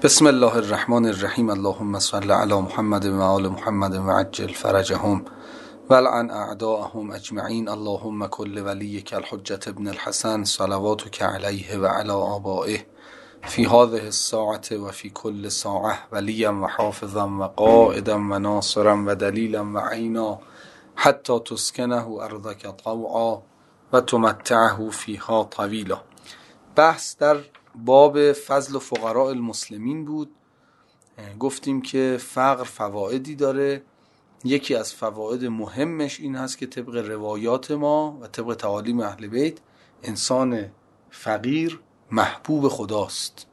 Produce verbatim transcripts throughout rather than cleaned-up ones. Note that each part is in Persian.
بسم الله الرحمن الرحیم. اللهم صل علی محمد و آل محمد و عجل فرجهم ولعن اعداءهم اجمعین. اللهم کل ولیک الحجة ابن الحسن صلواتک علیه و علی آبائه فی هذه الساعة و فی کل ساعة ولیا و حافظا و قائدا و ناصرا و دلیلا و عینا حتی تسکنه ارضک طوعا و تمتعه فیها طویلا. بحث در باب فضل و فقراء المسلمین بود. گفتیم که فقر فوائدی داره. یکی از فواید مهمش این هست که طبق روایات ما و طبق تعالیم اهل بیت انسان فقیر محبوب خداست.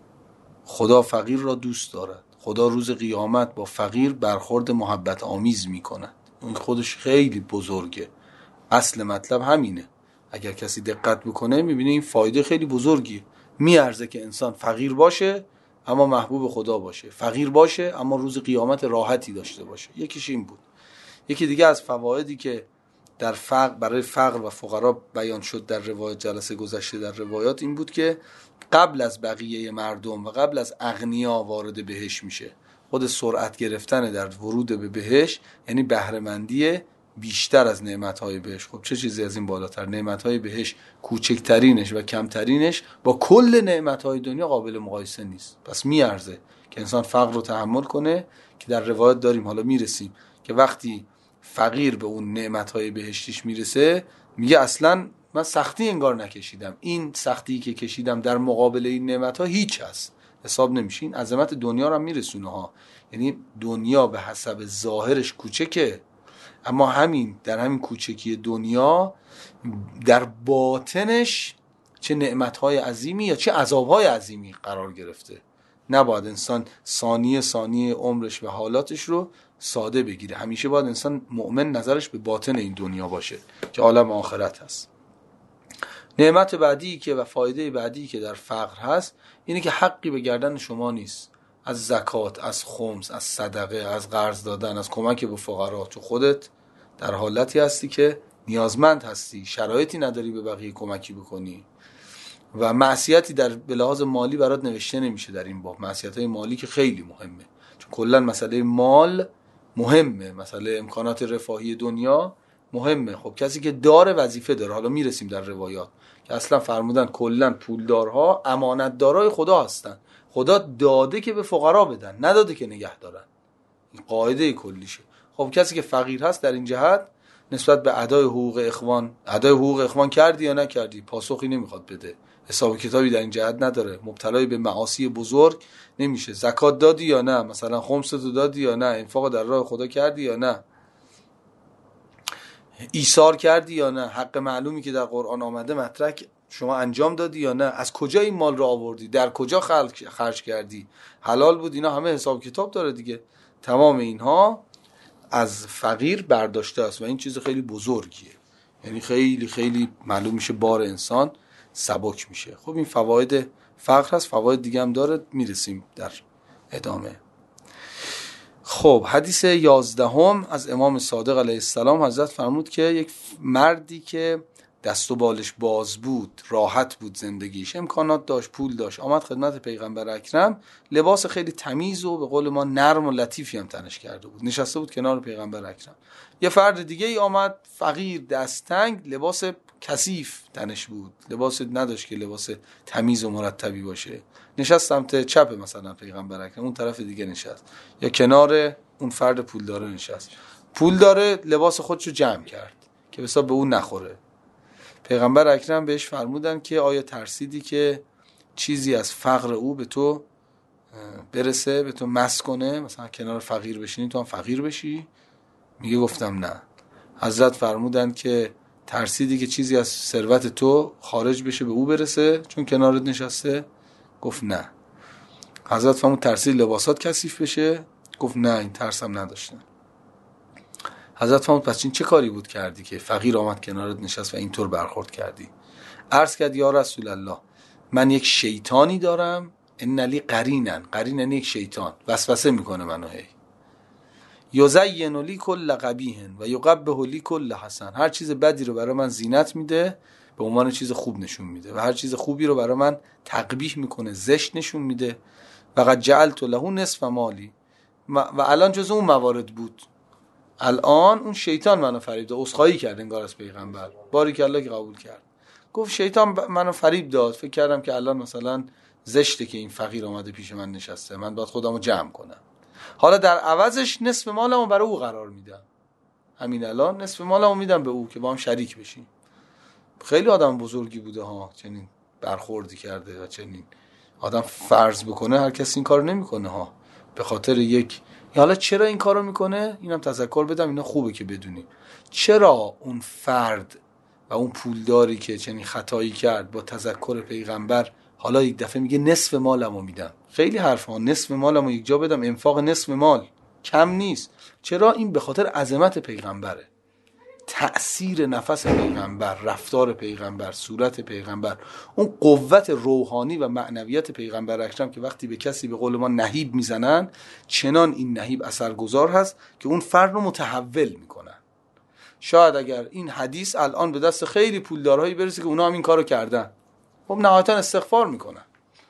خدا فقیر را دوست دارد. خدا روز قیامت با فقیر برخورد محبت آمیز می کند. این خودش خیلی بزرگه. اصل مطلب همینه. اگر کسی دقت بکنه میبینه این فایده خیلی بزرگیه. میارزه که انسان فقیر باشه اما محبوب خدا باشه، فقیر باشه اما روز قیامت راحتی داشته باشه. یکیش این بود. یکی دیگه از فوایدی که در فقر برای فقر و فقرا بیان شد در روایت جلسه گذشته در روایات این بود که قبل از بقیه مردم و قبل از اغنیا وارد بهشت میشه. خود سرعت گرفتن در ورود به بهشت یعنی بهره مندی بیشتر از نعمت‌های بهشت. خب چه چیزی از این بالاتر؟ نعمت‌های بهشت کوچکترینش و کمترینش با کل نعمت‌های دنیا قابل مقایسه نیست. پس میارزه که انسان فقر رو تحمل کنه که در روایت داریم، حالا میرسیم که وقتی فقیر به اون نعمت‌های بهشتیش میرسه میگه اصلاً من سختی انگار نکشیدم، این سختی که کشیدم در مقابل این نعمت‌ها هیچ هست، حساب نمیشه. این عظمت دنیا رو هم میرسونه ها. یعنی دنیا به حسب ظاهرش کوچکه اما همین در همین کوچکی دنیا در باطنش چه نعمت‌های عظیمی یا چه عذاب‌های عظیمی قرار گرفته. نباید انسان ثانیه ثانیه عمرش و حالاتش رو ساده بگیره. همیشه باید انسان مؤمن نظرش به باطن این دنیا باشه که عالم آخرت هست. نعمت بعدی که و فایده بعدی که در فقر هست اینه که حقی به گردن شما نیست. از زکات، از خمس، از صدقه، از قرض دادن، از کمک به فقرا. تو خودت در حالتی هستی که نیازمند هستی، شرایطی نداری به بقیه کمکی بکنی و معصیتی در به لحاظ مالی برات نوشته نمیشه در این باب. معصیت‌های مالی که خیلی مهمه، چون کلا مسئله مال مهمه، مسئله امکانات رفاهی دنیا مهمه. خب کسی که داره وظیفه داره. حالا میرسیم در روایات که اصلا فرمودن کلا پولدارها امانتدارای خدا هستن. خدا داده که به فقرا بدن، نداده که نگه دارن. این قاعده کلیشه. خب کسی که فقیر هست در این جهت نسبت به ادای حقوق اخوان، ادای حقوق اخوان کردی یا نکردی؟ پاسخی نمیخواد بده. حساب کتابی در این جهت نداره. مبتلای به معاصی بزرگ نمیشه. زکات دادی یا نه؟ مثلا خمستو دادی یا نه؟ انفاق در راه خدا کردی یا نه؟ ایثار کردی یا نه؟ حق معلومی که در قرآن آمده مطرح شما انجام دادی یا نه؟ از کجا این مال رو آوردی؟ در کجا خرج کردی؟ حلال بود؟ اینا همه حساب کتاب داره دیگه. تمام اینها از فقیر برداشته است و این چیز خیلی بزرگیه. یعنی خیلی خیلی معلوم میشه بار انسان سبک میشه. خب این فواید فقر هست. فواید دیگه هم داره، میرسیم در ادامه. خب حدیث یازدهم از امام صادق علیه السلام حضرت فرمود که یک مردی که دست و بالش باز بود، راحت بود زندگیش، امکانات داشت، پول داشت، آمد خدمت پیغمبر اکرم، لباس خیلی تمیز و به قول ما نرم و لطیفی هم تنش کرده بود، نشسته بود کنار پیغمبر اکرم. یه فرد دیگه ای آمد فقیر، دستنگ، لباس کثیف تنش بود، لباس نداشت که لباس تمیز و مرتبی باشه، نشست سمت چپ مثلا پیغمبر اکرم، اون طرف دیگه نشست، یا کنار اون فرد پولدار نشست. پولدار لباس خودشو جمع کرد که حساب به اون نخوره. پیغمبر اکرم بهش فرمودن که آیا ترسیدی که چیزی از فقر او به تو برسه، به تو مس کنه، مثلا کنار فقیر بشینی تو هم فقیر بشی؟ میگه گفتم نه. حضرت فرمودن که ترسیدی که چیزی از ثروت تو خارج بشه به او برسه چون کنارت نشسته؟ گفت نه. حضرت فرمود ترسید لباسات کثیف بشه؟ گفت نه، این ترسم نداشتم. حضرت فرمود پس این چه کاری بود کردی که فقیر آمد کنارت نشست و اینطور برخورد کردی؟ عرض کرد یا رسول الله، من یک شیطانی دارم، ان لی قرینن، قرینن یک شیطان وسوسه میکنه منو، هی یزین لی کل قبیح و یقبح لی کل حسن، هر چیز بدی رو برای من زینت میده به عنوان چیز خوب نشون میده و هر چیز خوبی رو برای من تقبیح میکنه، زشت نشون میده و قد جعلت له نصف مالی، و الان جز اون موارد بود. الان اون شیطان منو فریب داد، عذرخواهی کرد انگار از پیغمبر، باریکالله که قبول کرد. گفت شیطان منو فریب داد، فکر کردم که الان مثلا زشته که این فقیر اومده پیش من نشسته، من باید خودمو جمع کنم. حالا در عوضش نصف مالمو برای او قرار میدم. همین الان نصف مالمو میدم به او که با هم شریک بشیم. خیلی آدم بزرگی بوده ها، چنین برخوردی کرده و چنین آدم فرض بکنه هر کسی این کارو نمیکنه ها. به خاطر یک، حالا چرا این کارو میکنه؟ اینم تذکر بدم، اینا خوبه که بدونی. چرا اون فرد و اون پولداری که چنین خطایی کرد با تذکر پیغمبر حالا یک دفعه میگه نصف مالمو میدم؟ خیلی حرفا، نصف مالمو یک جا بدم، انفاق نصف مال کم نیست. چرا؟ این به خاطر عظمت پیغمبره، تأثیر نفس پیغمبر، رفتار پیغمبر، صورت پیغمبر، اون قوت روحانی و معنویت پیغمبر اکرم که وقتی به کسی به قول ما نهیب میزنن، چنان این نهیب اثرگذار هست که اون فرد رو متحول میکنن. شاید اگر این حدیث الان به دست خیلی پولدارهایی برسه که اونا هم این کارو کردن، خب نهایتا استغفار میکنن،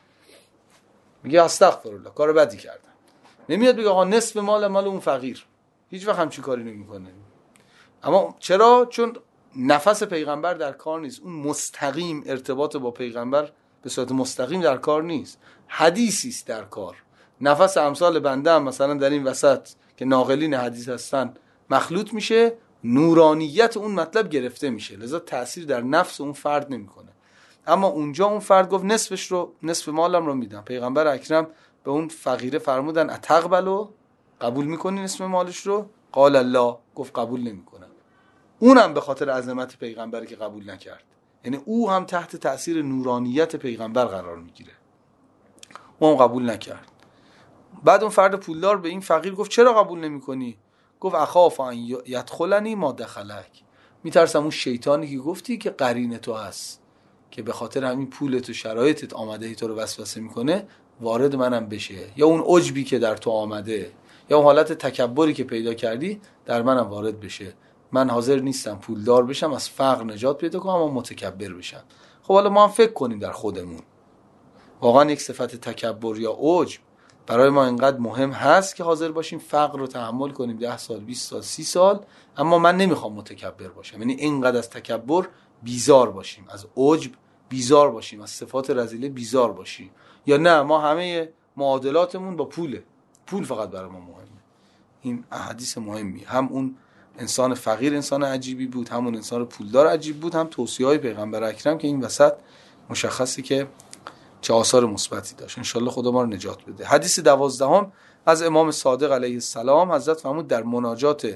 میگه استغفرالله، کار بدی کردن. نمیاد بگه آقا نصف مال مال اون فقیر، هیچ وقت همچین کاری نمیکنه. اما چرا؟ چون نفس پیغمبر در کار نیست، اون مستقیم ارتباط با پیغمبر به صورت مستقیم در کار نیست، حدیثی است در کار. نفس امثال بنده هم مثلا در این وسط که ناقلین حدیث هستن مخلوط میشه، نورانیت اون مطلب گرفته میشه، لذا تأثیر در نفس اون فرد نمیکنه. اما اونجا اون فرد گفت نصفش رو، نصف مالم رو میدم. پیغمبر اکرم به اون فقیره فرمودن اتقبلو، قبول میکنی نصف مالش رو؟ قال الله، گفت قبول نمیکنم. اونم به خاطر عظمت پیغمبر که قبول نکرد، یعنی او هم تحت تأثیر نورانیت پیغمبر قرار میگیره، او هم قبول نکرد. بعد اون فرد پولدار به این فقیر گفت چرا قبول نمیکنی؟ گفت اخاف ان یدخلنی ما دخلک، میترسم اون شیطانی که گفتی که قرین تو هست، که به خاطر همین پولت و شرایطت آمده تو رو وسوسه میکنه، وارد منم بشه، یا اون عجبی که در تو آمده، یا اون حالت تکبری که پیدا کردی در منم وارد بشه. من حاضر نیستم پولدار بشم، از فقر نجات پیدا کنم و متکبر بشم. خب حالا ما هم فکر کنیم در خودمون، واقعا یک صفت تکبر یا عجب برای ما اینقدر مهم هست که حاضر باشیم فقر رو تحمل کنیم ده سال، بیست سال، سی سال؟ اما من نمیخوام متکبر باشم، یعنی اینقدر از تکبر بیزار باشیم، از عجب بیزار باشیم، از صفات رذیله بیزار باشیم. یا نه ما همه معادلاتمون با پوله، پول فقط برای ما مهمه. این احادیث مهمی، هم اون انسان فقیر انسان عجیبی بود، همون انسان پولدار عجیب بود، هم توصیه‌های پیغمبر اکرم که این وسط مشخصی که چه آثار مثبتی داشت. انشالله خدا ما رو نجات بده. حدیث دوازدهم از امام صادق علیه السلام، حضرت فرمود در مناجات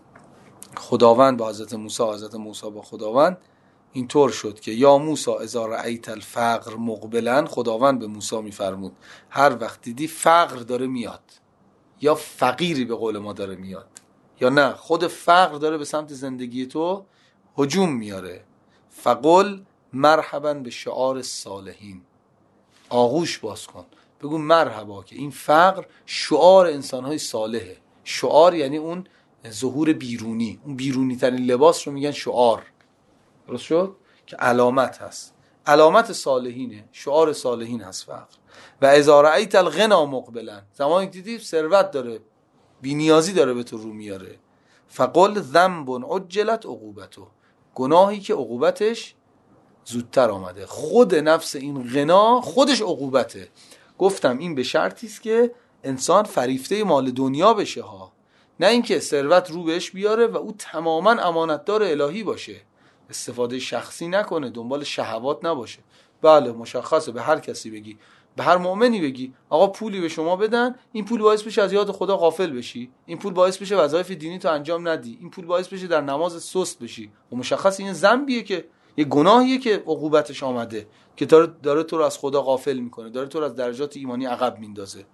خداوند با حضرت موسی، حضرت موسی با خداوند اینطور شد که یا موسی اذا رأیت الفقر مقبلا، خداوند به موسی میفرمود هر وقت دیدی فقر داره میاد، یا فقیری به قول ما داره میاد، یا نه خود فقر داره به سمت زندگی تو هجوم میاره، فقل مرحبا به شعار الصالحین، آغوش باز کن، بگو مرحبا که این فقر شعار انسانهای صالحه. شعار یعنی اون ظهور بیرونی، اون بیرونی ترین لباس رو میگن شعار، درست شد؟ که علامت هست، علامت صالحینه، شعار صالحین هست فقر. و اذا رأیت الغنا مقبلا، زمانی دیدی ثروت داره، بی‌نیازی داره به تو رو میاره، فقل ذنب عجلت عقوبته، گناهی که عقوبتش زودتر آمده. خود نفس این غنا خودش عقوبته. گفتم این به شرطی است که انسان فریفته مال دنیا بشه ها، نه اینکه ثروت رو بهش بیاره و او تماما امانتدار الهی باشه، استفاده شخصی نکنه، دنبال شهوات نباشه. بله مشخصه، به هر کسی بگی، به هر مؤمنی بگی آقا پولی به شما بدن، این پول باعث بشه از یاد خدا غافل بشی، این پول باعث بشه وظایف دینی تو انجام ندی، این پول باعث بشه در نماز سست بشی، و مشخصه این ذنبیه، که یه گناهیه که عقوبتش آمده، که داره, داره تو رو از خدا غافل میکنه، داره تو رو از درجات ایمانی عقب میندازه.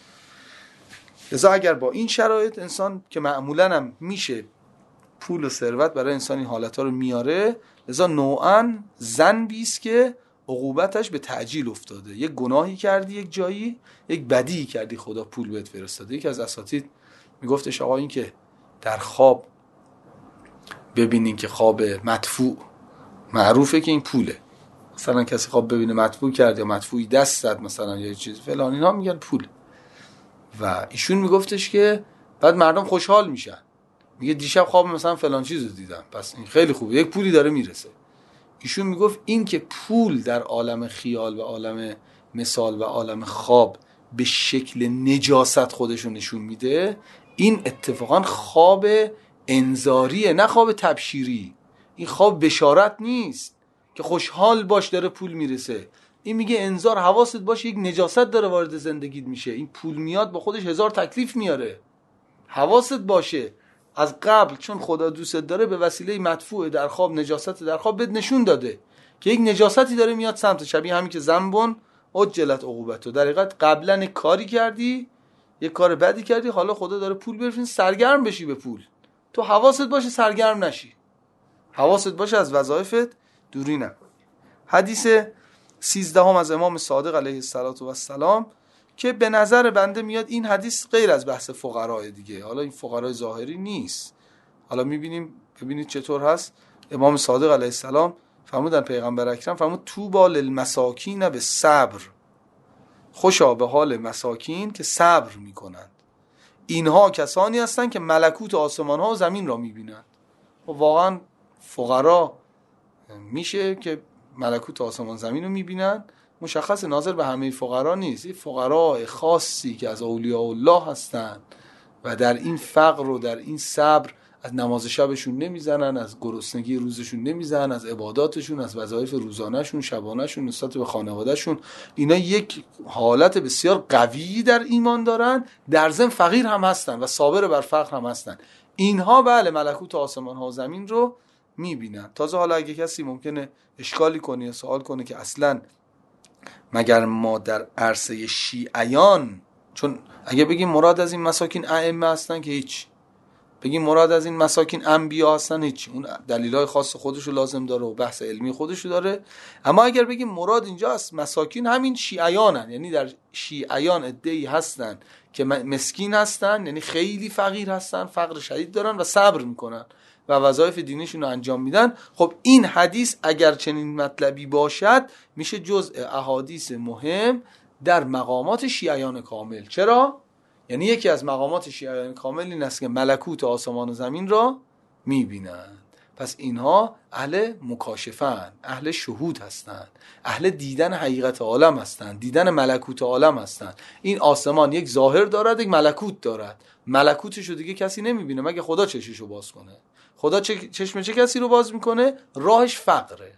لذا اگر با این شرایط انسان که معمولا هم میشه پول و ثروت برای انسان این حالتها رو میاره، لذا نوعاً ذنبی است که عقوبتش به تعجیل افتاده. یک گناهی کردی یک جایی، یک بدی کردی، خدا پول بهت فرستاده. یکی از اساتید میگفتش آقا این که در خواب ببینین که خواب مدفوع، معروفه که این پوله، مثلا کسی خواب ببینه مدفوع کرد یا مدفوعی دست زد مثلا یا چیز فلان، اینا میگن پول. و ایشون میگفتش که بعد مردم خوشحال میشن، میگه دیشب خواب مثلا فلان چیزو دیدم، پس این خیلی خوبه، یک پولی داره میرسه. ایشون میگفت این که پول در عالم خیال و عالم مثال و عالم خواب به شکل نجاست خودشو نشون میده، این اتفاقا خواب انذاریه نه خواب تبشیری. این خواب بشارت نیست که خوشحال باش داره پول میرسه. این میگه انذار، حواست باشه یک نجاست داره وارد زندگیت میشه، این پول میاد با خودش هزار تکلیف میاره، حواست باشه. از قبل چون خدا دوست داره به وسیله مدفوع در خواب، نجاست در خواب بهت نشون داده که یک نجاستی داره میاد سمت، شبیه همین که ذنبون عجلت عقوبته، در حقیقت قبلا یک کاری کردی، یک کار بدی کردی، حالا خدا داره پول برسونه، سرگرم بشی به پول، تو حواست باشه سرگرم نشی، حواست باشه از وظایفت دوری نکنی. حدیث سیزدهم از امام صادق علیه السلام که به نظر بنده میاد این حدیث غیر از بحث فقرا دیگه، حالا این فقرای ظاهری نیست. حالا میبینیم، ببینید چطور هست. امام صادق علیه السلام فرمودن، پیغمبر اکرم فرمود طوبی للمساکین بالصبر، خوشا به حال مساکین که صبر میکنند، اینها کسانی هستند که ملکوت آسمان ها و زمین را میبینند. و واقعا فقرا میشه که ملکوت آسمان زمین رو میبینن، مشخص ناظر به همه فقرا نیست، این فقرا خاصی که از اولیاء الله هستن و در این فقر و در این صبر از نماز شبشون نمیزنن، از گرسنگی روزشون نمیزنن، از عباداتشون، از وظایف روزانهشون، شبانهشون، نسبت به خانوادهشون، اینا یک حالت بسیار قوی در ایمان دارن، در ضمن فقیر هم هستن و صابر بر فقر هم هستن. اینها بله ملکوت آسمان ها و زمین رو میبینن. تازه حالا اگه کسی ممکنه اشکالی کنه یا سوال کنه که اصلا مگر ما در عرصه شیعیان، چون اگه بگیم مراد از این مساکین ائمه هستن که هیچ، بگیم مراد از این مساکین انبیا هستن هیچ، اون دلیلای خاص خودشو لازم داره و بحث علمی خودشو داره. اما اگر بگیم مراد اینجا از مساکین همین شیعیانن، یعنی در شیعیان عده‌ای هستن که مسکین هستن، یعنی خیلی فقیر هستن، فقر شدید دارن و صبر میکنن و وظایف دینیشون رو انجام میدن، خب این حدیث اگر چنین مطلبی باشد میشه جزء احادیث مهم در مقامات شیعیان کامل. چرا؟ یعنی یکی از مقامات شیعیان کامل این است که ملکوت آسمان و زمین را میبینند. پس اینها اهل مکاشفه‌اند، اهل شهود هستند، اهل دیدن حقیقت عالم هستند، دیدن ملکوت عالم هستند. این آسمان یک ظاهر دارد، یک ملکوت دارد، ملکوتش رو دیگه کسی نمیبینه مگه خدا چشش رو باز کنه. خدا چشم چه کسی رو باز میکنه؟ راهش فقره.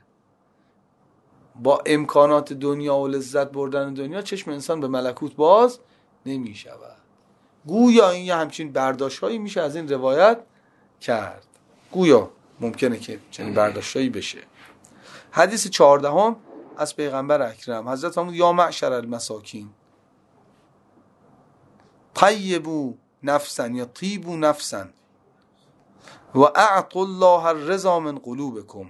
با امکانات دنیا و لذت بردن دنیا چشم انسان به ملکوت باز نمیشود. گویا این یه همچین برداشت‌هایی میشه از این روایت کرد، گویا ممکنه که چنین برداشت‌هایی بشه. حدیث چهاردهم از پیغمبر اکرم حضرت فرمود یا معشر المساکین طیبوا نفسا یا طیبوا نفسا و اعطوا الله الرضا من قلوبکم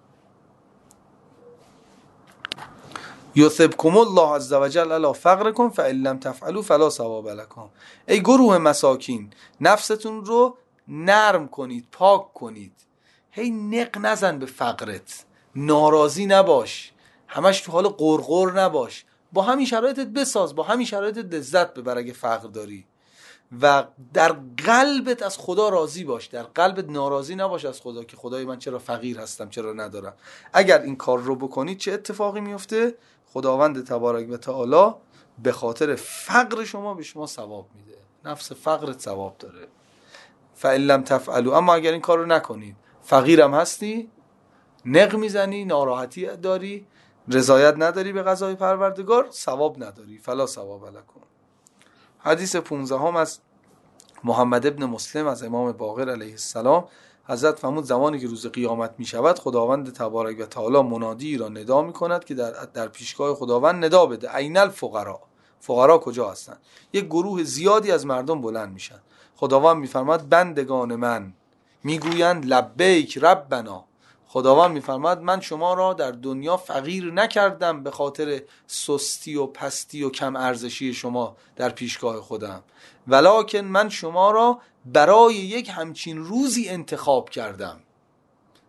یثبکم الله عز وجل علی فقرکم فان لم تفعلوا فلا ثواب لکم. ای گروه مساکین، نفستون رو نرم کنید، پاک کنید، هی نق نزن به فقرت، ناراضی نباش، همش تو حال قرقر نباش، با همین شرایطت بساز، با همین شرایطت لذت ببر اگه فقر داری، و در قلبت از خدا راضی باش، در قلبت ناراضی نباش از خدا که خدای من چرا فقیر هستم، چرا ندارم. اگر این کار رو بکنید چه اتفاقی میفته؟ خداوند تبارک و تعالی به خاطر فقر شما به شما ثواب میده، نفس فقرت ثواب داره. فإن لم تفعلوا، اما اگر این کار رو نکنید، فقیرم هستی، نق میزنی، ناراحتی داری، رضایت نداری به قضای پروردگار، ثواب نداری، فلا ثواب لکم. حدیث پونزدهم از محمد ابن مسلم از امام باقر علیه السلام حضرت فرمود زمانی که روز قیامت می شود خداوند تبارک و تعالی منادی را ندا می کند که در, در پیشگاه خداوند ندا بده این الفقراء، فقرا کجا هستند؟ یک گروه زیادی از مردم بلند میشن، خداوند میفرماد بندگان من میگویند لبیک ربنا، خداوند میفرماد من شما را در دنیا فقیر نکردم به خاطر سستی و پستی و کم ارزشی شما در پیشگاه خودم، ولکن من شما را برای یک همچین روزی انتخاب کردم.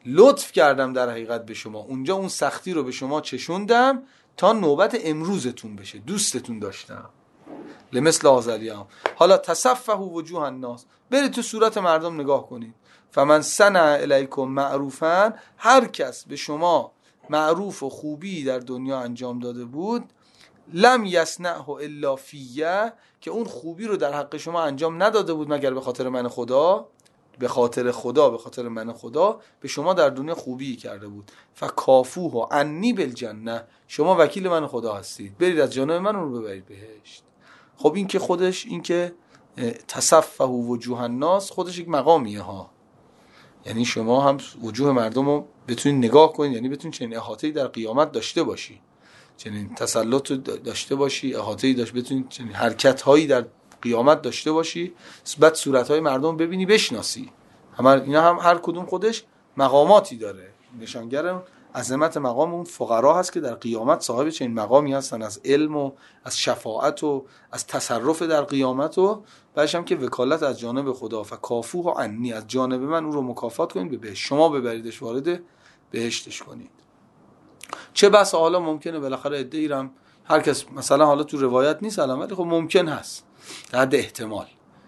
لطف کردم در حقیقت به شما، اونجا اون سختی رو به شما چشوندم تا نوبت امروزتون بشه، دوستتون داشتم. لمثل آزلیام. حالا تصفحوا وجوه الناس، برید تو صورت مردم نگاه کنید. فمن صنع الیکم معروفا، هر کس به شما معروف و خوبی در دنیا انجام داده بود، لم یصنعه الا فیه، که اون خوبی رو در حق شما انجام نداده بود مگر به خاطر من خدا، به خاطر خدا، به خاطر من خدا به شما در دنیا خوبی کرده بود. فکافوه انی بالجنه، شما وکیل من خدا هستید، برید از جانب من اون رو ببرید بهشت. خب این که خودش، این که تصفحوا وجوه الناس، خودش یک مقامیه ها. یعنی شما هم وجوه مردم رو بتونید نگاه کنید، یعنی بتونید چنین احاطه‌ای در قیامت داشته باشی، چنین تسلط داشته باشی، احاطه‌ای داشت، بتونید چنین حرکت‌هایی در قیامت داشته باشی، بعد صورت‌های مردم ببینی بشناسی. هم اینا هم هر کدوم خودش مقاماتی داره. نشانگر عظمت مقام اون فقرا هست که در قیامت صاحب چنین مقامی هستن، از علم و از شفاعت و از تصرف در قیامت، و بعدش هم که وکالت از جانب خدا. فکافوه عنی، از جانب من اون رو مکافات کنید به بهشت، شما ببریدش وارد بهشتش کنید. چه بس حالا ممکنه بالاخره عده‌ای هم هر کس مثلا حالا تو روایت نیست الان، ولی خب ممکن هست در حد احتمال،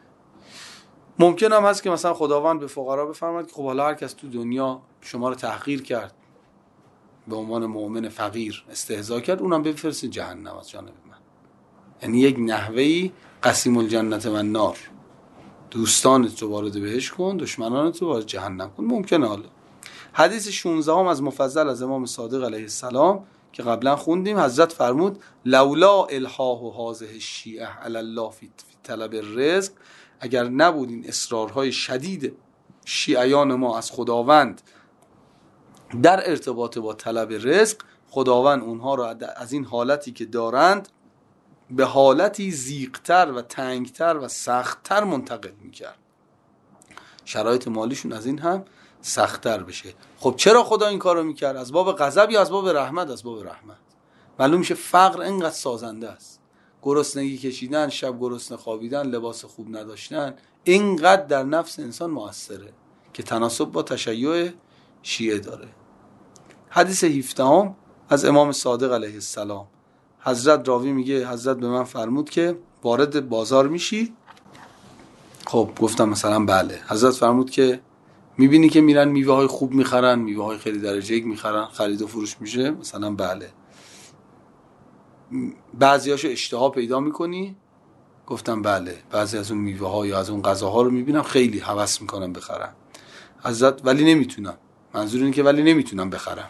ممکن هم هست که مثلا خداوند به فقرا بفرماید که خب حالا هر کس تو دنیا شما رو تحقیر کرد، به عنوان مؤمن فقیر استهزا کرد، اونم بفرستید جهنم از جانب من. یعنی یک نحوهی قسیم الجنت و النار، دوستانت رو وارد بهشت کن، دشمنانت رو وارد جهنم کن. ممکنه. حالا حدیث شانزده هم از مفضل از امام صادق علیه السلام که قبلا خوندیم، حضرت فرمود لولا الحاح هذه الشیعه علی الله فی طلب الرزق، اگر نبود این اصرارهای شدید شیعیان ما از خداوند در ارتباط با طلب رزق، خداوند اونها رو از این حالتی که دارند به حالتی ضیق‌تر و تنگتر و سخت‌تر منتقل میکرد، شرایط مالیشون از این هم سخت‌تر بشه. خب چرا خدا این کارو میکرد؟ از باب غضب یا از باب رحمت؟ از باب رحمت. معلوم میشه فقر اینقدر سازنده است، گرسنگی کشیدن، شب گرسنه خوابیدن، لباس خوب نداشتن، اینقدر در نفس انسان مؤثره که تناسب با تشیع شیعه داره. حدیث هفدهم از امام صادق علیه السلام، حضرت راوی میگه حضرت به من فرمود که وارد بازار میشی؟ خب گفتم مثلا بله. حضرت فرمود که میبینی که میرن میوه های خوب میخرن، میوه های خیلی درجه یک میخرن، خرید و فروش میشه؟ مثلا بله. بعضیاشو اشتها پیدا میکنی؟ گفتم بله. بعضی از اون میوه ها یا از اون غذاها رو میبینم خیلی هوس میکنم بخرم. حضرت ولی نمیتونم. منظور اینه که ولی نمیتونم بخرم.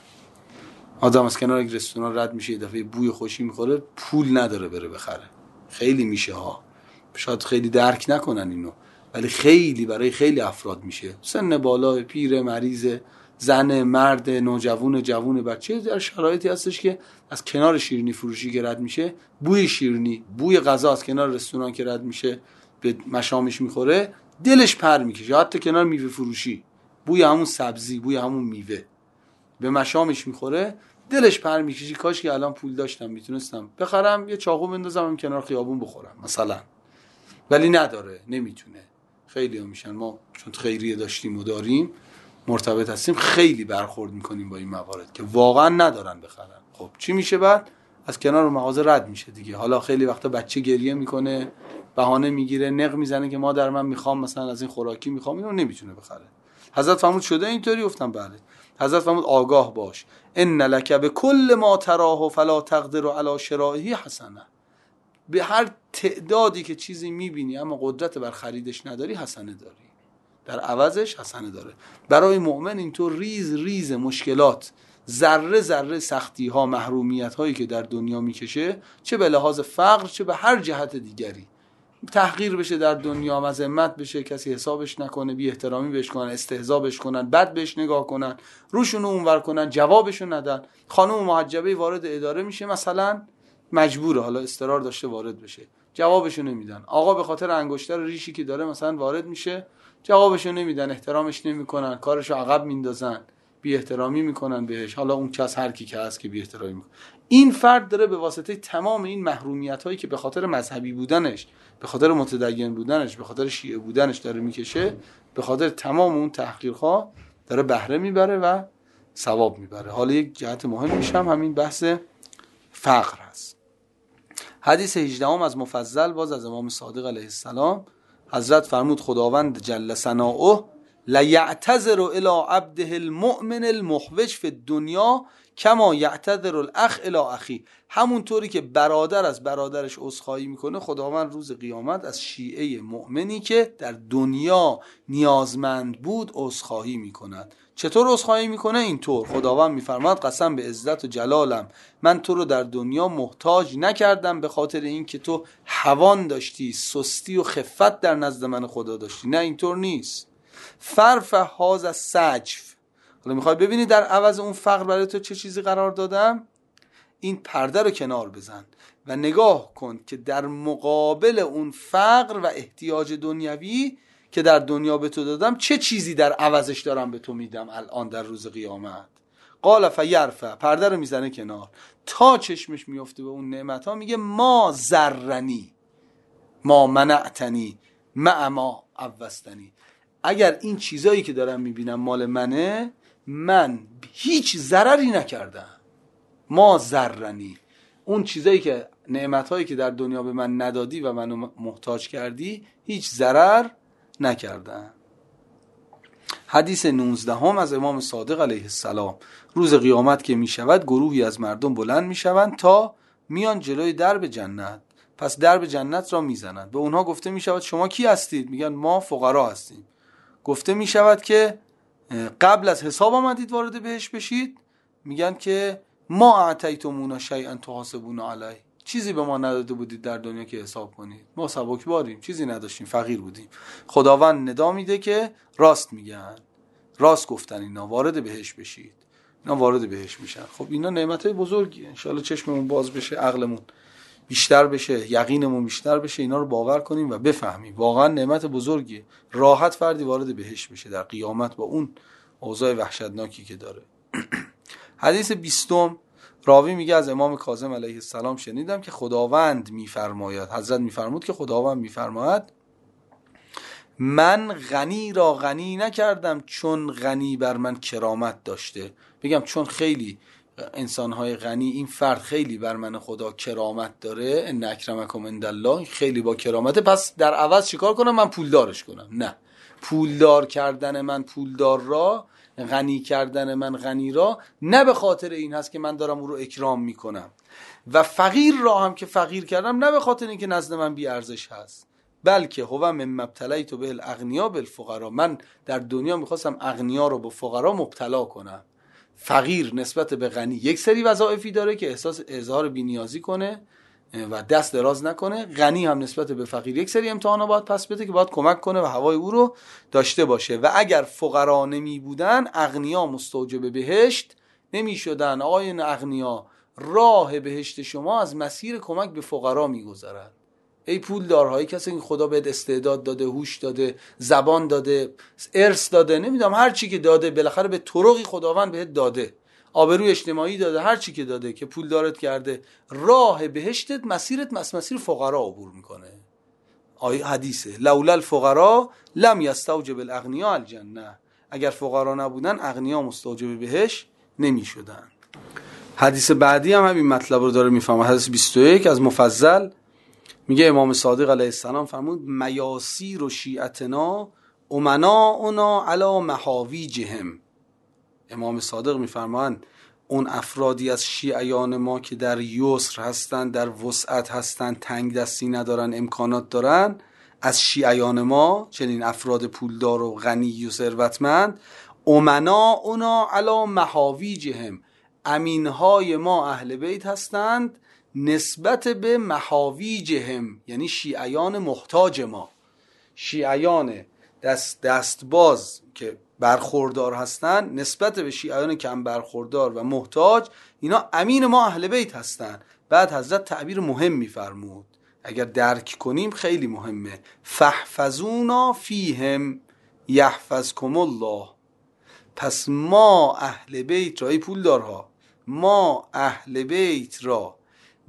آدم از کنار یک رستوران رد میشه، یه دفعه بوی خوشی میخوره، پول نداره بره بخره. خیلی میشه ها. شاید خیلی درک نکنن اینو، ولی خیلی برای خیلی افراد میشه. سن بالا، پیر، مریض، زن، مرد، نوجوان، جوون، بچه، در شرایطی هستش که از کنار شیرینی فروشی که رد میشه، بوی شیرینی، بوی غذا از کنار رستوران که رد میشه به مشامش میخوره، دلش پر میکشه. حتی کنار میوه فروشی، بوی همون سبزی، بوی همون میوه به مشامش میخوره، دلش پر میکشه. کاش که الان پول داشتم میتونستم بخرم، یه چاقو بندازم هم کنار خیابون بخورم مثلا، ولی نداره، نمیتونه. خیلی ها میشن، ما چون خیریه داشتیم و داریم، مرتبط هستیم، خیلی برخورد میکنیم با این موارد که واقعا ندارن بخرن. خب چی میشه بعد؟ از کنار مغازه رد میشه دیگه. حالا خیلی وقتا بچه گریه میکنه، بهانه میگیره، نق میزنه که مادر من میخوام مثلا از این خوراکی میخوام، اینو نمیتونه بخره. حضرت فرمود شده اینطوری؟ گفتم بله. حضرت فرمود آگاه باش، ان لک بكل ما تراه فلا تقدر علی شرائه حسنه، به هر تعدادی که چیزی میبینی اما قدرت بر خریدش نداری، حسنه داری، در عوضش حسنه داره. برای مؤمن اینطور ریز ریز مشکلات، ذره ذره سختی ها، محرومیت هایی که در دنیا میکشه، چه به لحاظ فقر چه به هر جهت دیگری، تحقیر بشه در دنیا، مذمت بشه، کسی حسابش نکنه، بی احترامی بهش کنن، استهزا بهش کنن، بد بهش نگاه کنن، روشونو اونور کنن، جوابشو ندن. خانم محجبه وارد اداره میشه مثلا، مجبوره، حالا اضطرار داشته وارد بشه، جوابشو نمیدن. آقا به خاطر انگشتر ریشی که داره مثلا وارد میشه، جوابشو نمیدن، احترامش نمیکنن، کارشو عقب میندازن، بی احترامی میکنن بهش. حالا اون کس هر کی که هست که بی احترامی میکنه، این فرد داره به واسطه تمام این محرومیت هایی که به خاطر مذهبی بودنش، به خاطر متدین بودنش، به خاطر شیعه بودنش داره میکشه، به خاطر تمام اون تحقیرها داره بهره میبره و ثواب میبره. حالا یک جهت مهم میشم همین بحث فقر هست. حدیث هجدهم از مفضل، باز از امام صادق علیه السلام، حضرت فرمود خداوند جل ثناؤه لیعتذر الی عبده المؤمن المحوج فی الدنیا کما یعتذر الاخ الی اخی. همونطوری که برادر از برادرش عذرخواهی میکنه، خداوند روز قیامت از شیعه مؤمنی که در دنیا نیازمند بود عذرخواهی میکند. چطور عذرخواهی میکنه؟ اینطور خداوند میفرماد قسم به عزت و جلالم من تو رو در دنیا محتاج نکردم به خاطر این که تو هوان داشتی، سستی و خفت در نزد من خدا داشتی. نه، اینطور نیست. فرف هاز از سجف. حالا میخوای ببینی در عوض اون فقر برای تو چه چیزی قرار دادم؟ این پرده رو کنار بزن و نگاه کن که در مقابل اون فقر و احتیاج دنیوی که در دنیا به تو دادم چه چیزی در عوضش دارم به تو میدم الان در روز قیامت. قال فیرفع، پرده رو میزنه کنار تا چشمش میفته به اون نعمت ها، میگه ما ذرنی ما منعتنی مع ما عوضتنی. اگر این چیزایی که دارم میبینم مال منه، من هیچ ضرری نکردم. ما ذرنی، اون چیزایی که نعمتهایی که در دنیا به من ندادی و منو محتاج کردی هیچ ضرر نکردم. حدیث نوزدهم از امام صادق علیه السلام، روز قیامت که میشود گروهی از مردم بلند میشوند تا میان جلوی درب جنت، پس درب جنت را میزنند. به اونها گفته میشود شما کی هستید؟ میگن ما فقرا هستیم. گفته میشود که قبل از حساب آمدید وارد بهش بشید؟ میگن که ما اعطیتمونا شیئا تحاسبونا علیه، چیزی به ما نداده بودید در دنیا که حساب کنید. ما سبکباریم، چیزی نداشتیم، فقیر بودیم. خداوند ندا میده که راست میگن، راست گفتن اینا، وارد بهش بشید. اینا وارد بهش میشن. خب اینا نعمتای بزرگیه. ان شاءالله چشممون باز بشه، عقلمون بیشتر بشه، یقینمون بیشتر بشه، اینا رو باور کنیم و بفهمیم واقعا نعمت بزرگیه. راحت فردی وارد بهش بشه در قیامت با اون اوضاع وحشتناکی که داره. حدیث بیستم، راوی میگه از امام کاظم علیه السلام شنیدم که خداوند میفرماید، حضرت میفرمود که خداوند میفرماید من غنی را غنی نکردم چون غنی بر من کرامت داشته. بگم چون خیلی انسانهای غنی، این فرد خیلی بر من خدا کرامت داره، ان اکرمکم عندالله، خیلی با کرامته، پس در عوض چیکار کنم؟ من پولدارش کنم. نه، پولدار کردن من پولدار را، غنی کردن من غنی را، نه به خاطر این هست که من دارم او رو اکرام میکنم، و فقیر را هم که فقیر کردم نه به خاطر این که نزد من بی ارزش هست، بلکه هو من ابتلیت به الاغنیا بالفقرا، من در دنیا میخواستم اغنیا رو با فقرا مبتلا کنم. فقیر نسبت به غنی یک سری وظایفی داره که احساس اظهار بی‌نیازی کنه و دست دراز نکنه. غنی هم نسبت به فقیر یک سری امتحانا باید پس بده که باید کمک کنه و هوای او رو داشته باشه. و اگر فقرا نمی بودن، اغنیا مستوجب بهشت نمی شدن. آقایون اغنیا، راه بهشت شما از مسیر کمک به فقرا می گذرد. ای پول دارهایی، کسی که خدا بهت استعداد داده، هوش داده، زبان داده، ارث داده، نمیدونم هر چی که داده، بالاخره به طرقی خداوند بهت داده، آبروی اجتماعی داده، هر چی که داده که پول دارت کرده، راه بهشتت مسیرت مس مسیر فقرا عبور میکنه. آیه حدیثه لولا الفقرا لم یستوجب الاغنیا الجنه، اگر فقرا نبودن اغنیا مستوجب بهشت نمیشدن. حدیث بعدی هم همین مطلب رو داره میفهمه. حدیث بیست و یک از مفضل میگه امام صادق علیه السلام فرمود میاسیر و شیعتنا امناؤنا علی محاویجهم. امام صادق میفرمایند اون افرادی از شیعیان ما که در یسر هستن، در وسعت هستن، تنگ دستی ندارن، امکانات دارن، از شیعیان ما، چنین افراد پولدار و غنی و ثروتمند، امناؤنا علی محاویجهم، امینهای ما اهل بیت هستند نسبت به محاویجهم، یعنی شیعیان محتاج ما. شیعیان دست دستباز که برخوردار هستن نسبت به شیعیان کم برخوردار و محتاج، اینا امین ما اهل بیت هستن. بعد حضرت تعبیر مهم میفرمود، اگر درک کنیم خیلی مهمه، فاحفظونا فیهم یحفظکم الله. پس ما اهل بیت را، ای پولدارها، ما اهل بیت را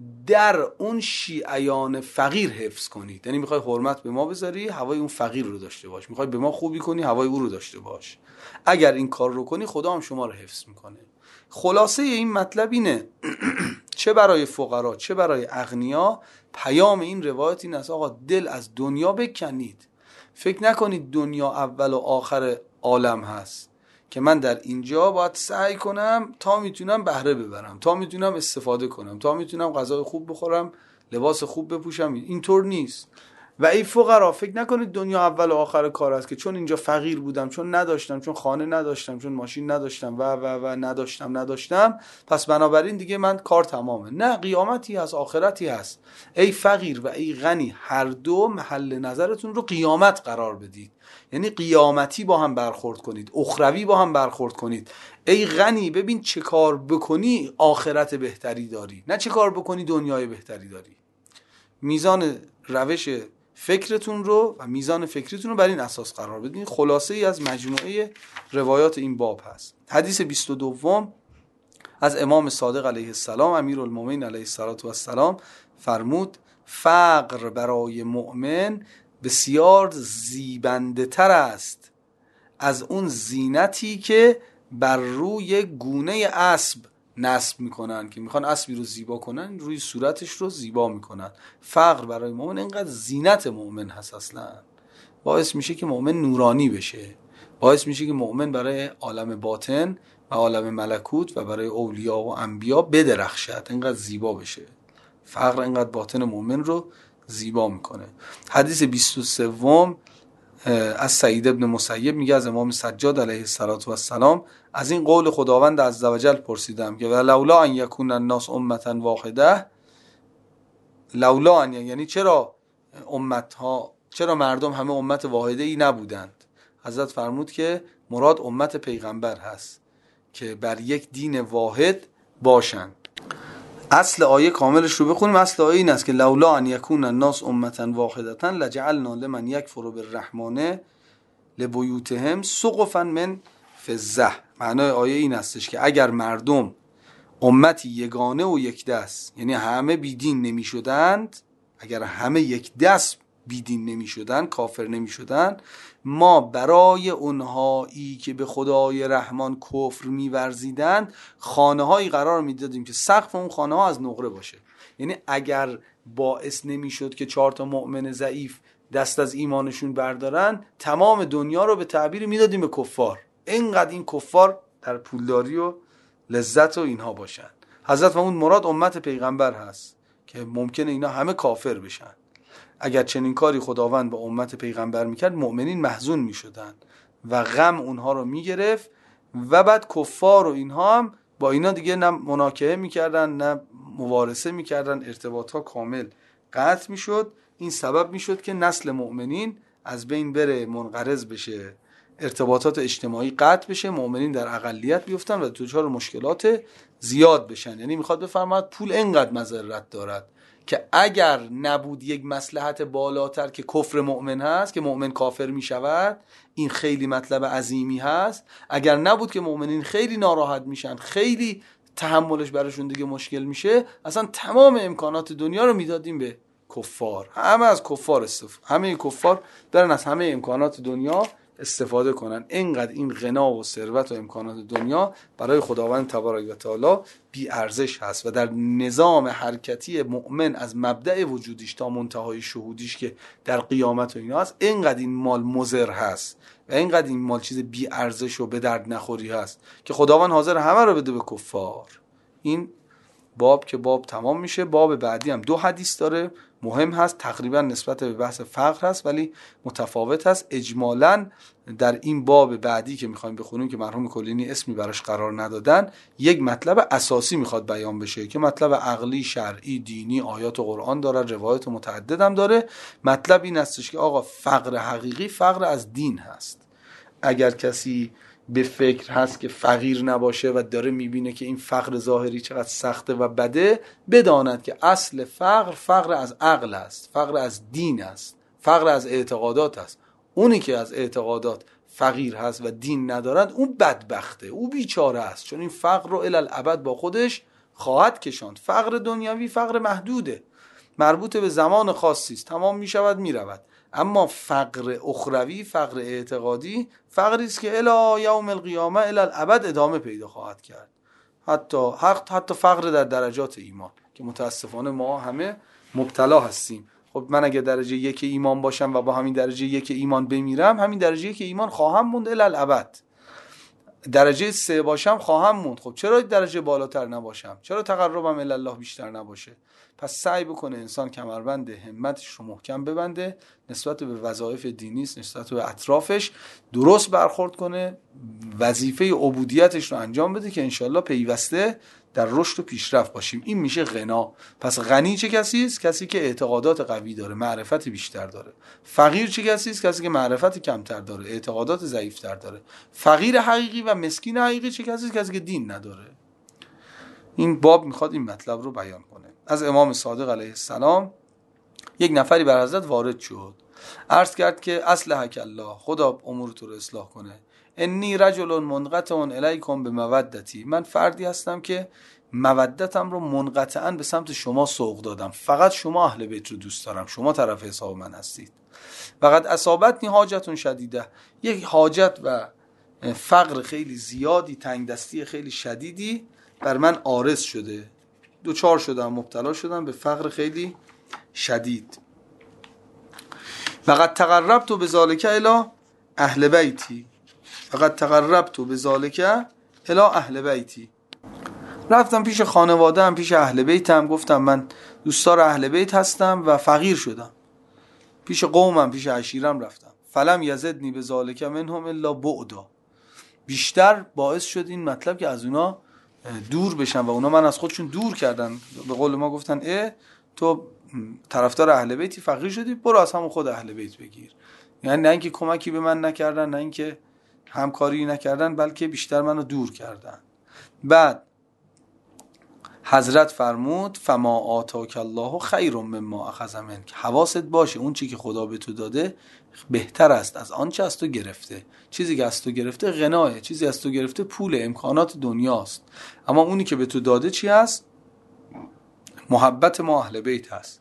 در اون شیعیان فقیر حفظ کنید. یعنی میخوای حرمت به ما بذاری، هوای اون فقیر رو داشته باش. میخوای به ما خوبی کنی، هوای او رو داشته باش. اگر این کار رو کنی خدا هم شما رو حفظ میکنه. خلاصه این مطلب اینه چه برای فقرا چه برای اغنیا، پیام این روایت این است آقا دل از دنیا بکنید. فکر نکنید دنیا اول و آخر عالم هست که من در اینجا باید سعی کنم تا میتونم بهره ببرم، تا میتونم استفاده کنم، تا میتونم غذای خوب بخورم، لباس خوب بپوشم. اینطور نیست. و ای فقرا فکر نکنید دنیا اول و آخر کار است که چون اینجا فقیر بودم، چون نداشتم، چون خانه نداشتم، چون ماشین نداشتم و و و نداشتم نداشتم پس بنابراین دیگه من کار تمامه. نه، قیامتی هست، آخرتی هست. ای فقیر و ای غنی هر دو محل نظرتون رو قیامت قرار بدید. یعنی قیامتی با هم برخورد کنید، اخروی با هم برخورد کنید. ای غنی ببین چه کار بکنی آخرت بهتری داری، نه چه کار بکنی دنیای بهتری داری. میزان روش فکرتون رو و میزان فکریتون رو بر این اساس قرار بدین. خلاصه ای از مجموعه روایات این باب هست. حدیث بیست و دوم از امام صادق علیه السلام امیرالمومنین علیه السلام فرمود فقر برای مؤمن بسیار زیبنده تر است از اون زینتی که بر روی گونه اسب نصب میکنن، که میخوان اسبی رو زیبا کنن روی صورتش رو زیبا میکنن. فقر برای مؤمن اینقدر زینت مؤمن هست، اصلا باعث میشه که مؤمن نورانی بشه، باعث میشه که مؤمن برای عالم باطن و عالم ملکوت و برای اولیا و انبیا بدرخشد، اینقدر زیبا بشه. فقر اینقدر باطن مؤمن رو زیبا میکنه. حدیث بیست و سوم از سعید ابن مسیب میگه از امام سجاد علیه السلام از این قول خداوند عزوجل پرسیدم که لولا ان یکون الناس امتا واحده، لولا ان یعنی چرا امت ها، چرا مردم همه امت واحده ای نبودند. حضرت فرمود که مراد امت پیغمبر هست که بر یک دین واحد باشند. اصل آیه کاملش رو بخونیم. اصل آیه این است که لولا ان یکون الناس امتا واحدة لجعلنا لمن یکفر بالرحمن لبیوتهم سقفا من فضة. معنای آیه این استش که اگر مردم امتی یگانه و یک دست، یعنی همه بیدین نمی شدند، اگر همه یک دست بیدین نمی شدند، کافر نمی شدند، ما برای اونهایی که به خدای رحمان کفر می ورزیدند خانه هایی قرار می دادیم که سقف اون خانه ها از نقره باشه. یعنی اگر باعث نمی شد که چهار تا مؤمن ضعیف دست از ایمانشون بردارن، تمام دنیا رو به تعبیر می دادیم به کفار. اینقدر این کفار در پولداری و لذت و اینها باشن. حضرت فرمود مراد امت پیغمبر هست که ممکنه اینا همه کافر بشن. اگر چنین کاری خداوند با امت پیغمبر میکرد مؤمنین محزون میشدن و غم اونها رو میگرفت و بعد کفار و اینها هم با اینا دیگه نه مناکحه میکردن نه مبارزه میکردن، ارتباط ها کامل قطع میشد. این سبب میشد که نسل مؤمنین از بین بره، منقرض بشه، ارتباطات اجتماعی قطع بشه، مؤمنین در اقلیت بیفتن و دچار مشکلات زیاد بشن. یعنی میخواد بفرماید پول اینقدر مضرت دارد که اگر نبود یک مصلحت بالاتر که کفر مؤمن هست، که مؤمن کافر میشود، این خیلی مطلب عظیمی هست. اگر نبود که مؤمنین خیلی ناراحت میشن، خیلی تحملش براشون دیگه مشکل میشه، اصلا تمام امکانات دنیا رو میدادیم به کفار. همه از کفار استف... همه کفار دارن از همه امکانات دنیا استفاده کنن. اینقدر این غنا و ثروت و امکانات دنیا برای خداوند تبارک و تعالی بی ارزش هست و در نظام حرکتی مؤمن از مبدأ وجودیش تا منتهای شهودیش که در قیامت و اینا هست، اینقدر این مال مضر هست و اینقدر این مال چیز بی ارزش و به درد نخوری هست که خداوند حاضر همه رو بده به کفار. این باب که باب تمام میشه. باب بعدی هم دو حدیث داره، مهم هست، تقریبا نسبت به بحث فقر هست ولی متفاوت هست. اجمالاً در این باب بعدی که میخوایم بخونیم که مرحوم کلینی اسمی براش قرار ندادن، یک مطلب اساسی میخواد بیان بشه که مطلب عقلی، شرعی، دینی، آیات و قرآن داره، روایت متعدد هم داره. مطلب این هستش که آقا فقر حقیقی فقر از دین هست. اگر کسی به فکر هست که فقیر نباشه و داره میبینه که این فقر ظاهری چقدر سخته و بده، بداند که اصل فقر فقر از عقل است، فقر از دین است، فقر از اعتقادات است. اونی که از اعتقادات فقیر هست و دین ندارد اون بدبخته، او بیچاره است، چون این فقر رو الالعبد با خودش خواهد کشاند. فقر دنیوی فقر محدوده، مربوط به زمان خاصی است، تمام می شود می رود. اما فقر اخروی، فقر اعتقادی، فقری است که الی یوم القیامه، الی الابد ادامه پیدا خواهد کرد. حتی حق حتی فقر در درجات ایمان که متاسفانه ما همه مبتلا هستیم. خب من اگه درجه یک ایمان باشم و با همین درجه یک ایمان بمیرم، همین درجه یک ایمان خواهم موند الی الابد. درجه سه باشم خواهم موند. خب چرا درجه بالاتر نباشم؟ چرا تقربم الی الله بیشتر نباشه؟ پس سعی بکنه انسان کمربند همتش رو محکم ببنده، نسبت به وظایف دینی، نسبت به اطرافش درست برخورد کنه، وظیفه عبودیتش رو انجام بده که انشالله پیوسته در رشد و پیشرفت باشیم. این میشه غنا. پس غنی چه کسی است؟ کسی که اعتقادات قوی داره، معرفت بیشتر داره. فقیر چه کسی است؟ کسی که معرفت کمتر داره، اعتقادات ضعیفتر داره. فقیر حقیقی و مسکین حقیقی چه کسی است؟ کسی که دین نداره. این باب میخواد این مطلب رو بیان کنه. از امام صادق علیه السلام یک نفری بر حضرت وارد شد، عرض کرد که اصلحک الله، خدا امور تو رو اصلاح کنه، انی رجل منقطع الیکم بمودتی، من فردی هستم که مودتم رو منقطعا به سمت شما سوق دادم، فقط شما اهل بیت رو دوست دارم، شما طرف حساب من هستید. فقط اصابتنی حاجتون شدیده، یک حاجت و فقر خیلی زیادی، تنگ دستی خیلی شدیدی بر من عارض شده، دوچار شدم، مبتلا شدم به فقر خیلی شدید. فقط تقربت به ذالک الی اهل بیتی، فقط تقربت به ذالک الی اهل بیتی، رفتم پیش خانواده هم، پیش اهل بیتم، گفتم من دوستدار اهل بیت هستم و فقیر شدم، پیش قومم، پیش عشیرم رفتم. فلم یزدنی به ذالک منهم الا بعدا، بیشتر باعث شد این مطلب که از اونا دور بشن و اونا من از خودشون دور کردن. به قول ما گفتن اه تو طرفدار اهل بیتی، فقیر شدی، برو از همون خود اهل بیت بگیر. یعنی نه اینکه کمکی به من نکردن، نه اینکه همکاری نکردن، بلکه بیشتر منو دور کردن. بعد حضرت فرمود فما آتاک الله خیر مما اخذ منک، حواست باشه اون چی که خدا به تو داده بهتر است از آن چه از تو گرفته. چیزی که از تو گرفته غناه، چیزی از تو گرفته پول، امکانات دنیاست، اما اونی که به تو داده چی هست؟ محبت ما اهل بیت هست،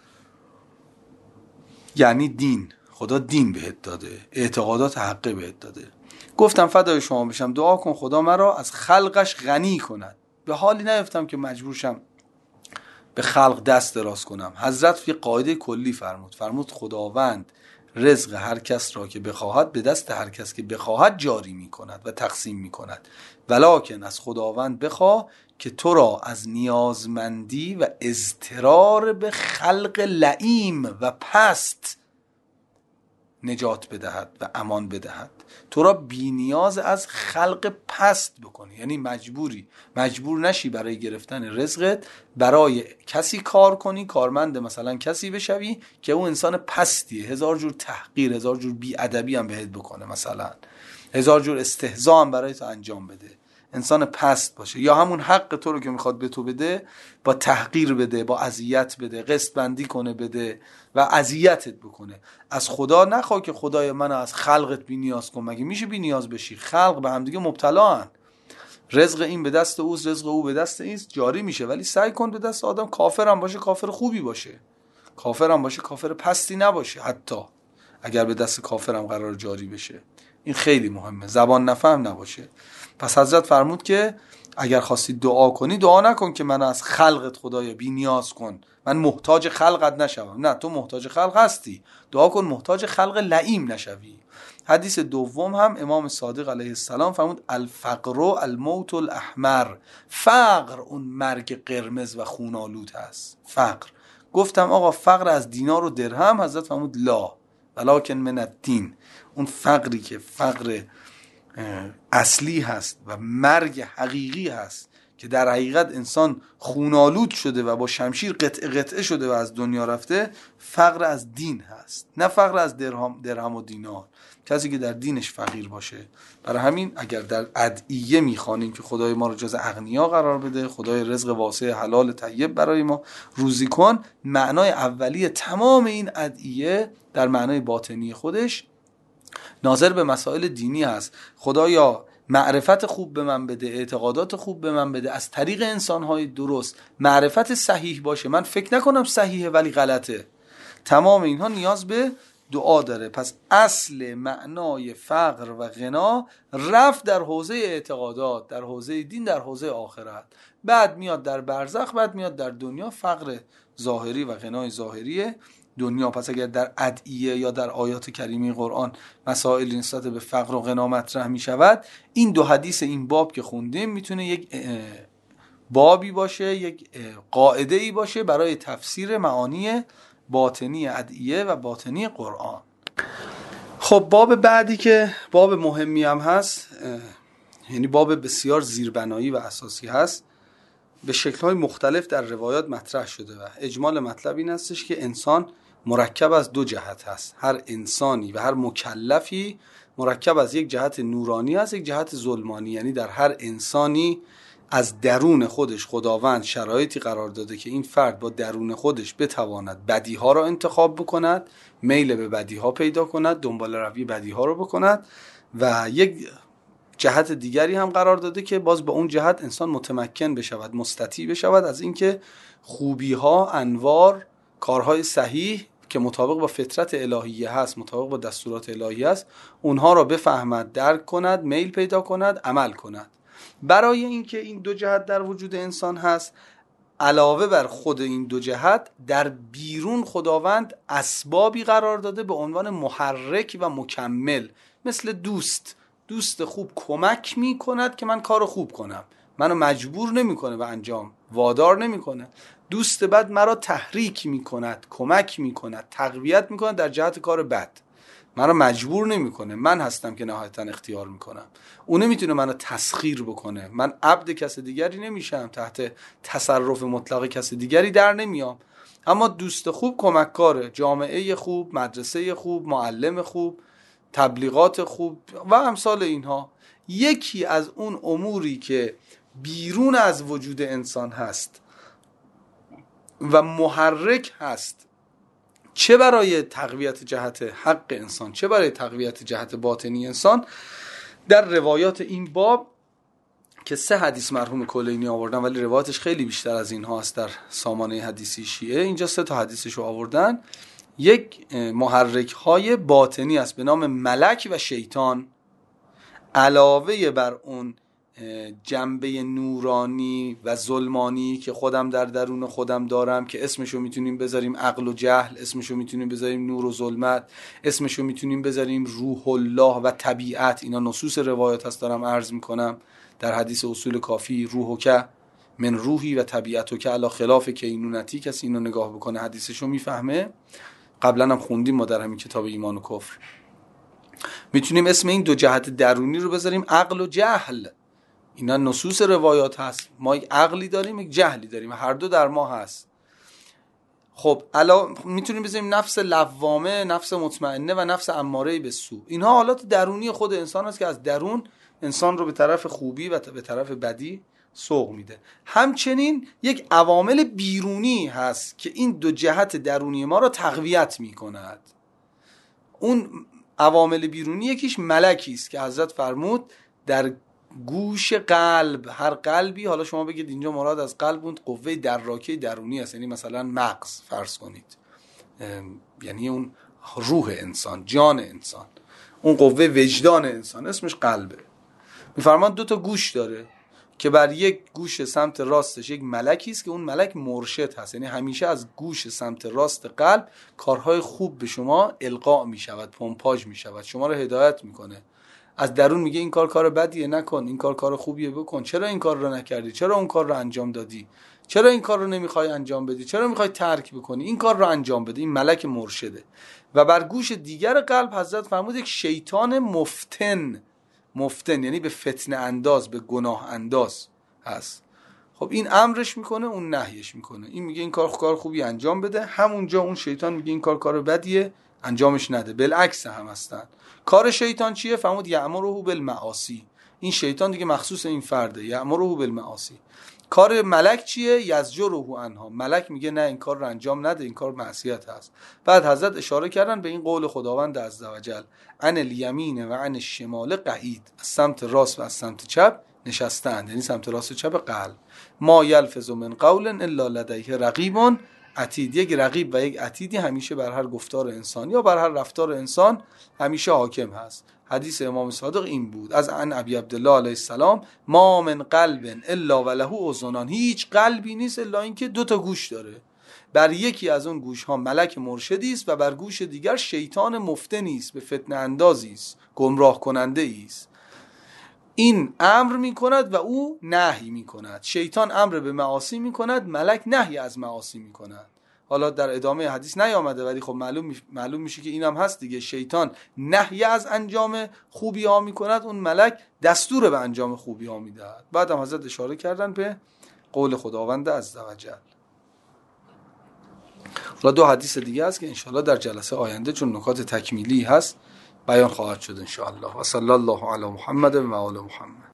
یعنی دین. خدا دین بهت داده، اعتقادات حقه بهت داده. گفتم فدای شما بشم، دعا کن خدا مرا از خلقش غنی کند. به حالی نیفتم که مجبورشم به خلق دست دراز کنم. حضرت یه قاعده کلی فرمود، فرمود خداوند رزق هر کس را که بخواهد به دست هر کس که بخواهد جاری می کند و تقسیم می کند، ولکن از خداوند بخواه که تو را از نیازمندی و اضطرار به خلق لئیم و پست نجات بدهد و امان بدهد. تو را بی نیاز از خلق پست بکنی، یعنی مجبوری مجبور نشی برای گرفتن رزقت برای کسی کار کنی، کارمند مثلا کسی بشوی که اون انسان پستیه، هزار جور تحقیر، هزار جور بی ادبی هم بهت بکنه، مثلا هزار جور استهزا هم برای تو انجام بده، انسان پست باشه، یا همون حق تو رو که میخواد به تو بده با تحقیر بده، با اذیت بده، قسط بندی کنه بده و اذیتت بکنه. از خدا نخواه که خدای من از خلقت بی نیاز کن. مگه میشه بی نیاز بشی؟ خلق به هم دیگه مبتلا هن. رزق این به دست اوست، رزق او به دست اینست، جاری میشه. ولی سعی کن به دست آدم، کافر هم باشه کافر خوبی باشه، کافر هم باشه کافر پستی نباشه، حتی اگر به دست کافر هم قرار جاری بشه. این خیلی مهمه، زبان نفهم نباشه. پس حضرت فرمود که اگر خواستی دعا کنی، دعا نکن که من از خلقت خدایا بی نیاز کن، من محتاج خلقت نشوم. نه، تو محتاج خلق هستی، دعا کن محتاج خلق لئیم نشوی. حدیث دوم هم امام صادق علیه السلام فرمود الفقر الموت الاحمر، فقر اون مرگ قرمز و خونالود هست. فقر. گفتم آقا فقر از دینار و درهم؟ حضرت فرمود لا ولکن من الدین، اون فقری که فقر اصلی هست و مرگ حقیقی هست که در حقیقت انسان خونالود شده و با شمشیر قطعه قطعه شده و از دنیا رفته، فقر از دین هست، نه فقر از درهم, درهم و دینار. کسی که در دینش فقیر باشه. برای همین اگر در ادعیه میخوانیم که خدای ما رو جز اغنیا قرار بده، خدای رزق واسع حلال طیب برای ما روزی کن، معنای اولیه تمام این ادعیه در معنای باطنی خودش ناظر به مسائل دینی هست. خدایا معرفت خوب به من بده، اعتقادات خوب به من بده، از طریق انسانهای درست معرفت صحیح باشه، من فکر نکنم صحیحه ولی غلطه. تمام اینها نیاز به دعا داره. پس اصل معنای فقر و غنا رفت در حوزه اعتقادات، در حوزه دین، در حوزه آخرت، بعد میاد در برزخ، بعد میاد در دنیا فقر ظاهری و غنای ظاهری دنیا. پس اگر در ادعیه یا در آیات کریمه قرآن مسائل نسبت به فقر و غنا مطرح می شود، این دو حدیث این باب که خوندیم میتونه یک بابی باشه، یک قاعده ای باشه برای تفسیر معانی باطنی ادعیه و باطنی قرآن. خب باب بعدی که باب مهمی هم هست، یعنی باب بسیار زیربنایی و اساسی هست، به شکل‌های مختلف در روایات مطرح شده و اجمال مطلب این هستش که انسان مرکب از دو جهت هست. هر انسانی و هر مکلفی مرکب از یک جهت نورانی هست، یک جهت ظلمانی. یعنی در هر انسانی از درون خودش خداوند شرایطی قرار داده که این فرد با درون خودش بتواند بدیها را انتخاب بکند، میل به بدیها پیدا کند، دنبال روی بدیها رو بکند، و یک جهت دیگری هم قرار داده که باز با اون جهت انسان متمکن بشود، مستطیع بشود از اینکه خوبی‌ها، انوار، کارهای صحیح که مطابق با فطرت الهیه هست، مطابق با دستورات الهیه هست، اونها را بفهمد، درک کند، میل پیدا کند، عمل کند. برای اینکه این دو جهت در وجود انسان هست، علاوه بر خود این دو جهت، در بیرون خداوند اسبابی قرار داده به عنوان محرک و مکمل، مثل دوست. دوست خوب کمک می کند که من کار خوب کنم، منو مجبور نمی کنه به انجام، وادار نمی کنه. دوست بد مرا تحریک می کند، کمک می کند، تقویت می کند در جهت کار بد، منو مجبور نمی کنه. من هستم که نهایتا اختیار می کنم. اون نمیتونه منو تسخیر بکنه، من عبد کس دیگری نمیشم، تحت تصرف مطلق کس دیگری در نمیام. اما دوست خوب کمککاره، جامعه خوب، مدرسه خوب، معلم خوب، تبلیغات خوب و امثال اینها. یکی از اون اموری که بیرون از وجود انسان هست و محرک هست، چه برای تقویت جهت حق انسان، چه برای تقویت جهت باطنی انسان، در روایات این باب که سه حدیث مرحوم کلینی آوردن، ولی روایاتش خیلی بیشتر از اینها است در سامانه حدیثی شیعه، اینجا سه تا حدیثشو آوردن. یک محرک های باطنی است به نام ملک و شیطان، علاوه بر اون جنبه نورانی و ظلمانی که خودم در درون خودم دارم که اسمشو میتونیم بذاریم عقل و جهل، اسمشو میتونیم بذاریم نور و ظلمت، اسمشو میتونیم بذاریم روح الله و طبیعت. اینا نصوص روایات هست دارم عرض میکنم. در حدیث اصول کافی روح که من روحی و طبیعتو که علا خلاف کینونتی، کسی اینو نگاه بکنه حدیثشو میفهمه. قبلا هم خوندیم ما در همین کتاب ایمان و کفر. میتونیم اسم این دو جهت درونی رو بذاریم عقل و جهل. اینا نصوص روایات هست. ما یک عقلی داریم، یک جهلی داریم، هر دو در ما هست. خب الا میتونیم بذاریم نفس لوامه، نفس مطمئنه و نفس اماره به سو. اینها حالات درونی خود انسان هست که از درون انسان رو به طرف خوبی و به طرف بدی سوق میده. همچنین یک عوامل بیرونی هست که این دو جهت درونی ما رو تقویت میکند. اون عوامل بیرونی یکیش ملکی است که حضرت فرمود در گوش قلب، هر قلبی، حالا شما بگید اینجا مراد از قلب اون قوه دراکه درونی است، یعنی مثلا مغز فرض کنید، یعنی اون روح انسان، جان انسان، اون قوه وجدان انسان اسمش قلبه. میفرمان دو تا گوش داره که بر یک گوش سمت راستش یک ملکی است که اون ملک مرشد هست، یعنی همیشه از گوش سمت راست قلب کارهای خوب به شما القا می شود، پمپاژ می شود، شما رو هدایت میکنه. از درون میگه این کار کار بدیه نکن، این کار کار خوبیه بکن، چرا این کار رو نکردی، چرا اون کار رو انجام دادی، چرا این کار رو نمیخوای انجام بدی، چرا میخوای ترک بکنی، این کار رو انجام بده. این ملک مرشده. و بر گوش دیگر قلب حضرت فرمود یک شیطان مفتن، مفتن یعنی به فتنه انداز، به گناه انداز هست. خب این امرش میکنه، اون نهیش میکنه. این میگه این کار کار خوبی انجام بده، همونجا اون شیطان میگه این کار کار بدیه انجامش نده. بالعکس هم هستن. کار شیطان چیه؟ فرمود یأمره بالمعاصی. این شیطان دیگه مخصوص این فرده، یأمره بالمعاصی. کار ملک چیه؟ یزجره عنها، ملک میگه نه این کار رو انجام نده، این کار معصیت هست. بعد حضرت اشاره کردن به این قول خداوند عزوجل عن الیمین و عن الشمال قعید، از سمت راست و از سمت چپ نشستند، یعنی سمت راست و چپ قلب. ما یلفظ من قول الا لدیه رقیب عتید، یک رقیب و یک عتیدی همیشه بر هر گفتار انسان یا بر هر رفتار انسان همیشه حاکم هست. حدیث امام صادق این بود از عن ابی عبدالله علیه السلام ما من قلب الا وله اذنان، هیچ قلبی نیست الا اینکه دو تا گوش داره، بر یکی از اون گوش ها ملک مرشدی است و بر گوش دیگر شیطان مفتنی است، به فتنه اندازی است، گمراه کننده است. این امر می کند و او نهی می کند. شیطان امر به معاصی می کند، ملک نهی از معاصی می کند. حالا در ادامه حدیث نیامده ولی خب معلوم معلوم میشه که اینم هست دیگه. شیطان نهی از انجام خوبی ها می کند، اون ملک دستور به انجام خوبی ها می دهد. بعد هم حضرت اشاره کردن به قول خداوند عزوجل. حالا دو حدیث دیگه هست که انشاءالله در جلسه آینده چون نکات تکمیلی هست بیان خواهد شد انشاءالله. و صلی الله علی محمد و آل محمد.